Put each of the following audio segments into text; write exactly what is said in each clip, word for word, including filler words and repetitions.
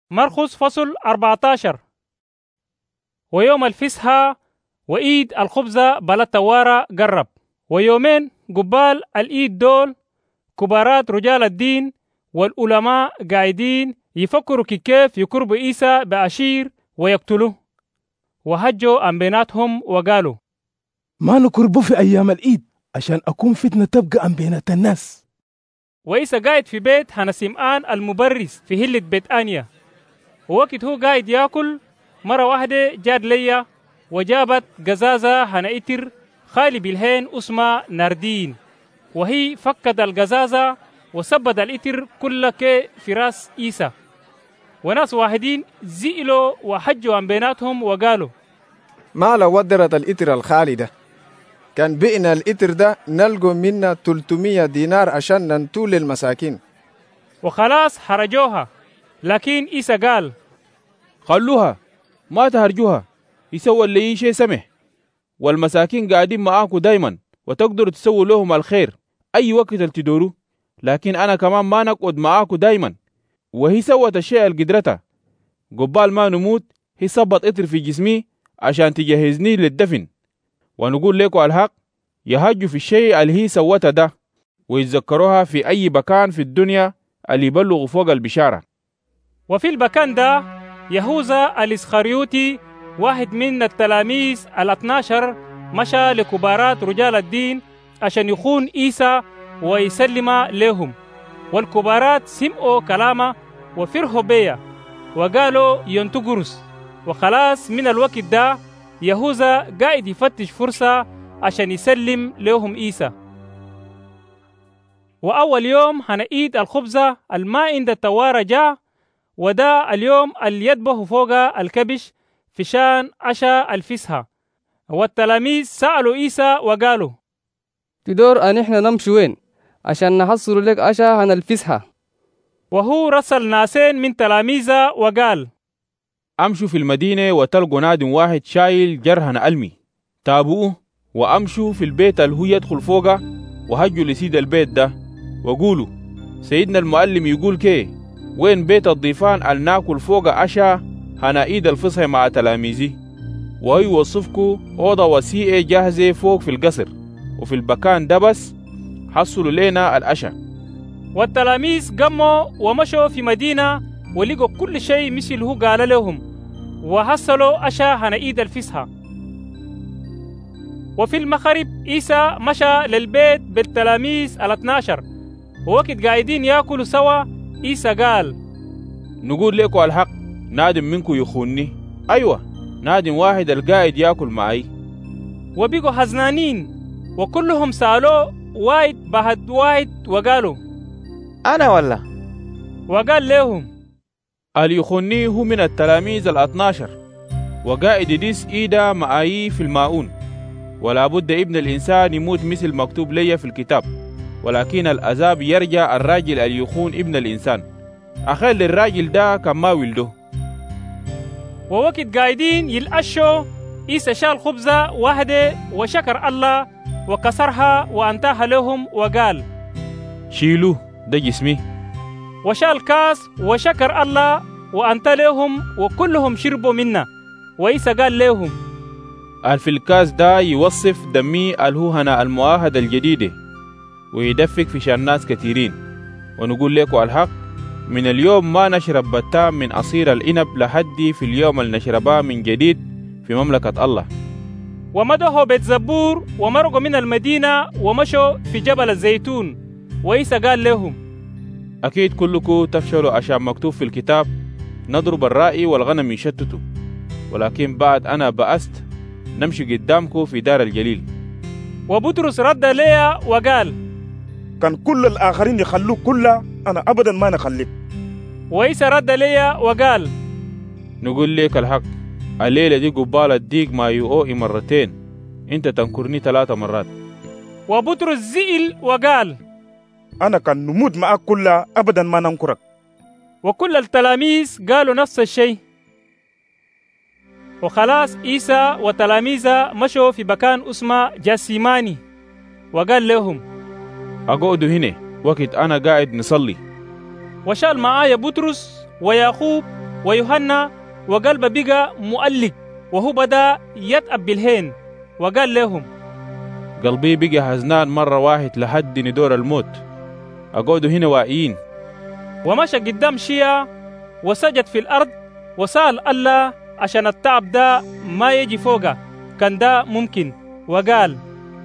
مرقس فصل أربعة عشر. ويوم الفسحة وإيد الخبزة بلا توارى قرب، ويومين قبال الإيد دول كبارات رجال الدين والعلماء قاعدين يفكروا كيف يقربوا عيسى بأشير ويقتلوه، وهجوا عن بيناتهم وقالوا: ما نقربه في أيام الإيد عشان أكون فتنة تبقى عن بينات الناس. وعيسى قاعد في بيت هنا سمعان المبرس في هلة بيت آنيا، ووقت هو قاعد ياكل مرة واحدة جاد ليا وجابت قزازة هنا إتر خالي بالهين اسمها ناردين، وهي فكت القزازة وسبت الإتر كل كي في راس عيسى. وناس واحدين زئلوا وحجوا عن بيناتهم وقالوا: ما لو ودرت الإتر الخالي ده، كان بئنا الإتر ده نلقوا منا ثلاثمية دينار عشان ننتول المساكين. وخلاص حرجوها، لكن عيسى قال: خلوها، ما تهرجوها، يسوى اللي شيء سمح، والمساكين قاعدين معاكم دايما وتقدروا تسووا لهم الخير أي وقت تدوروا، لكن أنا كمان ما نقعد معاكم دايما. وهي سوت الشيء القدرتها، قبال ما نموت هي صبت إتر في جسمي عشان تجهزني للدفن. ونقول لكم الحق، يهجوا في الشيء اللي هي سوتها ده ويتذكروها في أي مكان في الدنيا اللي يبلغوا فوق البشارة. وفي المكان ده يهوذا الإسخريوطي واحد من التلاميذ الاثناشر مشى لكبارات رجال الدين عشان يخون عيسى ويسلم لهم، والكبارات سمعوا كلامه وفرحوا بيه وقالوا ينتقرس. وخلاص من الوقت ده يهوذا قاعد يفتش فرصة عشان يسلم لهم عيسى. وأول يوم هنعيد الخبزة الما عند التوارى جاء، وده اليوم اللي يدبه فوق الكبش في شان عشاء الفسحة. والتلاميذ سألوا عيسى وقالوا: تدور أن إحنا نمشي وين عشان نحصل لك عشاء عن الفسحة؟ وهو رسل ناسين من تلاميذه وقال: أمشوا في المدينة وتلقوا نادم واحد شايل جرهن ألمي، تابوه وأمشوا في البيت اللي هو يدخل فوقه وهجوا لسيد البيت ده وقولوا: سيدنا المعلم يقول كي وين بيت الضيفان اللي ناكل فوقه عشاء هنا عيد الفصح مع تلاميذي، وهي يوصفكوا أوضة وسيئة جاهزة فوق في القصر، وفي المكان ده بس حصلوا لنا العشاء. والتلاميذ قاموا ومشوا في مدينة ولقوا كل شيء مثل هو قال لهم، وحصلوا عشاء هنا عيد الفصح. وفي المغرب عيسى مشى للبيت بالتلاميذ الاثناشر، ووقت قاعدين ياكلوا سوا عيسى قال: نقول لكم الحق، نادم منكم يخونني، أيوة نادم واحد القاعد ياكل معي. وبقوا حزنانين وكلهم سألوا واحد بعد واحد وقالوا: أنا ولا؟ وقال لهم: اللي يخونني هو من التلاميذ الاثناشر وقاعد يديس إيدا معي في الماؤون. ولا بد ابن الإنسان يموت مثل مكتوب لي في الكتاب، ولكن العذاب يرجع الراجل اللي يخون ابن الإنسان. أخير للراجل ده كان ما ولده. ووقت قاعدين يلأشوا عيسى شال خبزة واحدة وشكر الله وكسرها وأنتاها لهم وقال: شيلوه، ده جسمي. وشال كاس وشكر الله وأنت لهم وكلهم شربوا منه. وعيسى قال لهم: في الكاس ده يوصف دمي الهوهنا المعاهدة الجديدة ويدفق في شان ناس كثيرين. ونقول لكم الحق، من اليوم ما نشرب بتام من عصير العنب لحد في اليوم اللي نشربها من جديد في مملكة الله. ومدحوا بيت زبور ومرقوا من المدينة ومشوا في جبل الزيتون. وعيسى قال لهم: أكيد كلكم تفشلوا عشان مكتوب في الكتاب: نضرب الرائي والغنم يشتتوا، ولكن بعد أنا بأست نمشي قدامكم في دار الجليل. وبطرس رد ليا وقال: كان كل الآخرين يخلوك كلها، أنا أبدا ما نخليك. وعيسى رد ليا وقال: نقول لك الحق، الليلة دي قبال الديك ما يؤوئي مرتين، انت تنكرني ثلاثة مرات. وبطرس زئل وقال: أنا كان نموت معك كلها، أبدا ما ننكرك. وكل التلاميذ قالوا نفس الشيء. وخلاص عيسى وتلاميذه مشوا في مكان اسمه جاسيماني، وقال لهم: أقعدوا هنا وقت أنا قاعد نصلي. وشال معايا بطرس ويعقوب ويوحنا وقلبه بقى مؤلق، وهو بدأ يتأب بالهين وقال لهم: قلبي بقى حزنان مرة واحد لحد ندور الموت، أقعدوا هنا واقيين. ومشى قدام شيا وسجد في الأرض وسأل الله عشان التعب ده ما يجي فوقه، كان ده ممكن، وقال: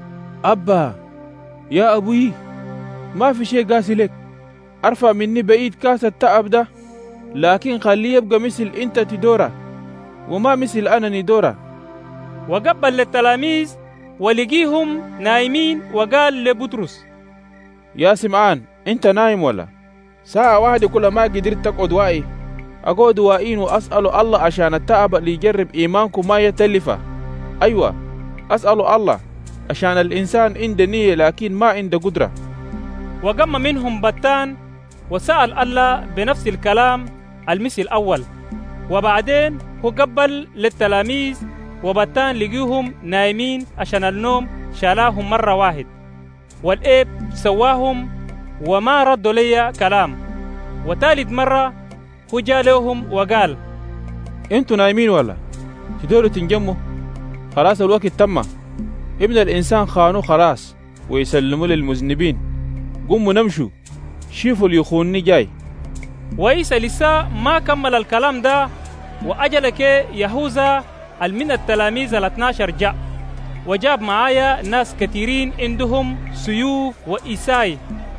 أبا يا أبوي، ما في شيء قاسي لك، أرفع مني بعيد كاس التعب ده، لكن خليه يبقى مثل أنت تدوره وما مثل أنا ندوره. وقبل للتلاميذ ولقيهم نايمين وقال لبطرس: يا سمعان، أنت نايم ولا؟ ساعة واحدة كل ما قدرت تقعد واقي، أقعد واقين وأسأل الله عشان التعب اللي يجرب إيمانكم ما يتلفه. أيوة، أسأل الله عشان الإنسان عنده نية لكن ما عنده قدرة. وقام منهم بتان وسأل الله بنفس الكلام المثل الأول، وبعدين هو قبل للتلاميذ وبتان لقيهم نايمين عشان النوم شالاهم مرة واحد، والإب سواهم وما ردوا لي كلام. وثالث مرة هو جاء لهم وقال: انتوا نايمين ولا؟ تدوروا تنجموا؟ خلاص الوقت تم، ابن الإنسان خانوا خلاص ويسلموا للمذنبين. قوموا نمشوا، شوفوا اللي يخونني جاي. وعيسى لسه ما كمل الكلام ده، وأجلك يهوذا من التلاميذ الاثناشر جاء، وجاب معايا ناس كثيرين عندهم سيوف وإساي،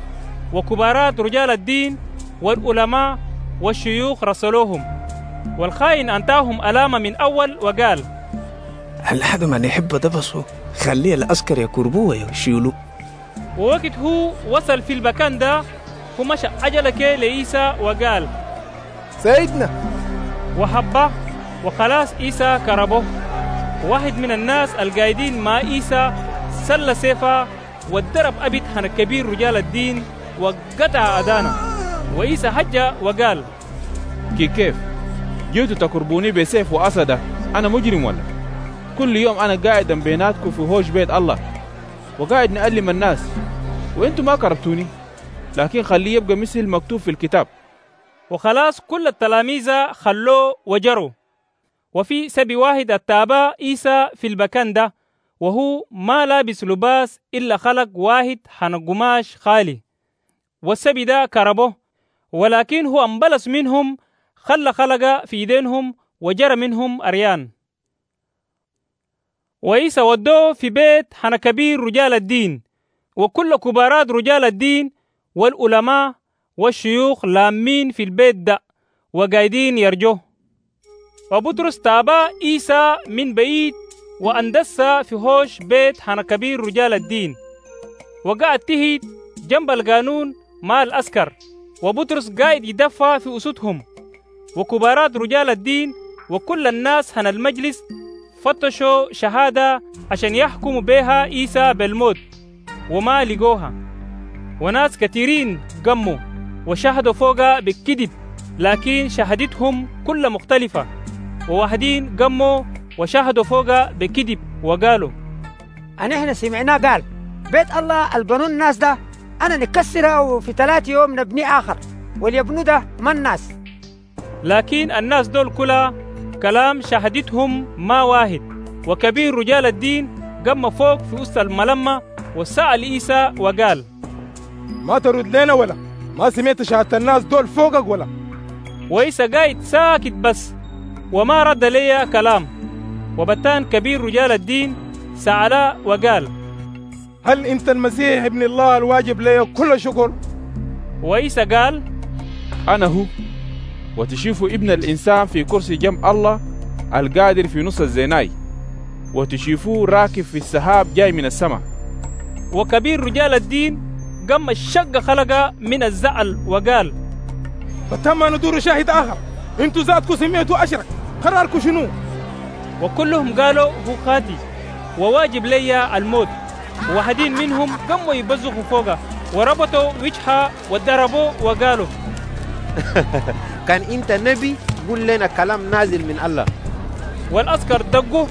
وكبارات رجال الدين والعلماء والشيوخ رسلوهم. والخائن أنتاهم ألامة من أول وقال: هل حد ما يحب دبسه خليه العسكر يكربوه ويشيلوه. ووقت هو وصل في المكان ده، هو مشى أجلك لعيسى وقال: سيدنا. وحبه وخلاص عيسى كربه. واحد من الناس القايدين مع عيسى سل سيفه وضرب أبي حنا كبير رجال الدين وقطع أذانه. وعيسى حجة وقال: كي كيف جيتوا تكربوني بسيف وأسده؟ أنا مجرم ولا؟ كل يوم أنا قاعد بيناتكم في هوش بيت الله وقاعد نألم الناس، وإنتوا ما كربتوني، لكن خليه يبقى مثل مكتوب في الكتاب. وخلاص كل التلاميذ خلوه وجروا. وفي سبي واحد التابع عيسى في المكان ده، وهو ما لابس لباس إلا خلق واحد حن قماش خالي، والسبي ده كربه، ولكن هو انبلس منهم، خلى خلق في ايدينهم وجرى منهم أريان. وعيسى ودوه في بيت حن كبير رجال الدين، وكل كبارات رجال الدين والعلماء والشيوخ لامين في البيت ده وقايدين يرجوه. وبطرس تابع عيسى من بعيد واندس في هوش بيت حنا كبير رجال الدين، وقعد تهيد جنب القانون مع الأسكر، وبطرس قاعد يدفع في أسودهم. وكبارات رجال الدين وكل الناس حنا المجلس فتشوا شهادة عشان يحكموا بها عيسى بالموت، وما لقوها. وناس كثيرين قموا وشهدوا فوقها بالكذب، لكن شهادتهم كلها مختلفة. وواحدين قموا وشهدوا فوقها بكذب وقالوا: أنا إحنا سمعنا قال بيت الله البنون الناس ده أنا نكسرها وفي ثلاث يوم نبني آخر، واليبنو ده ما الناس. لكن الناس دول كلها كلام شهادتهم ما واحد. وكبير رجال الدين قام فوق في وسط الملمة وسأل عيسى وقال: ما ترد لنا ولا؟ ما سمعت شهادة الناس دول فوقك ولا؟ وعيسى قاعد ساكت بس وما رد لي كلام. وبتان كبير رجال الدين سأله وقال: هل انت المسيح ابن الله الواجب لي كل شكر؟ وعيسى قال: أنا هو. وتشوفوا ابن الإنسان في كرسي جنب الله القادر في نص الزيناي، وتشوفوه راكب في السحاب جاي من السماء. وكبير رجال الدين قام الشق خلقه من الزعل وقال: فتم ندور شاهد آخر، انتوا ذاتكم سمعتوا أشرك، قراركم شنو؟ وكلهم قالوا هو خاطي وواجب لي الموت. وواحدين منهم قاموا يبزخوا فوقه وربطوا وجهها وضربوا وقالوا: كان انت نبي قول لنا كلام نازل من الله. والعسكر دقوا.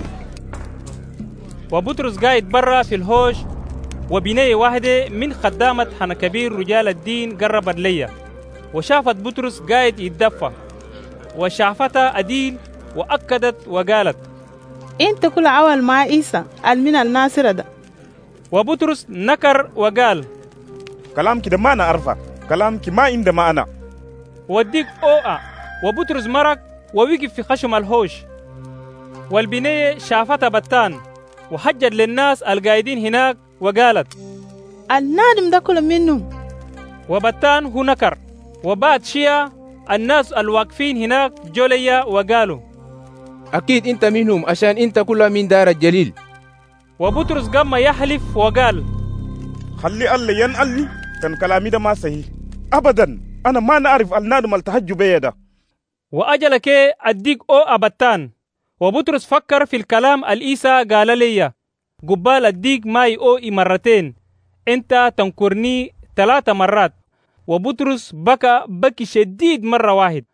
وبطرس قاعد برا في الهوش، وبنية واحدة من خدامة حنا كبير رجال الدين قربت ليا وشافت بطرس قاعد يتدفى، وشعفتها أديل وأكدت وقالت: انت كل عوال مع عيسى المن الناصرة ده. وبطرس نكر وقال: كلامك ده ما أنا أعرفه، كلامك ما عند ما أنا. وديك أوعى. وبطرس مرق ووقف في خشم الهوش، والبنية شافتها بتان وحجت للناس القايدين هناك وقالت: النادم ده كله منهم. وبتان هو نكر. وبعد شيء الناس الواقفين هناك جوليا وقالوا: أكيد أنت منهم عشان أنت كلها من دار الجليل. وبطرس قام يحلف وقال: خلي الله ينقلني، كان كلامي ده ما صحيح أبدا، أنا ما نعرف النادم التهجو بيا ده. وأجلك أديك أو أبتان. وبطرس فكر في الكلام الإيسا قال لي: قبال أديك ماي أو مرتين، أنت تنكرني ثلاثة مرات. وبطرس بكى بكي شديد مرة واحد.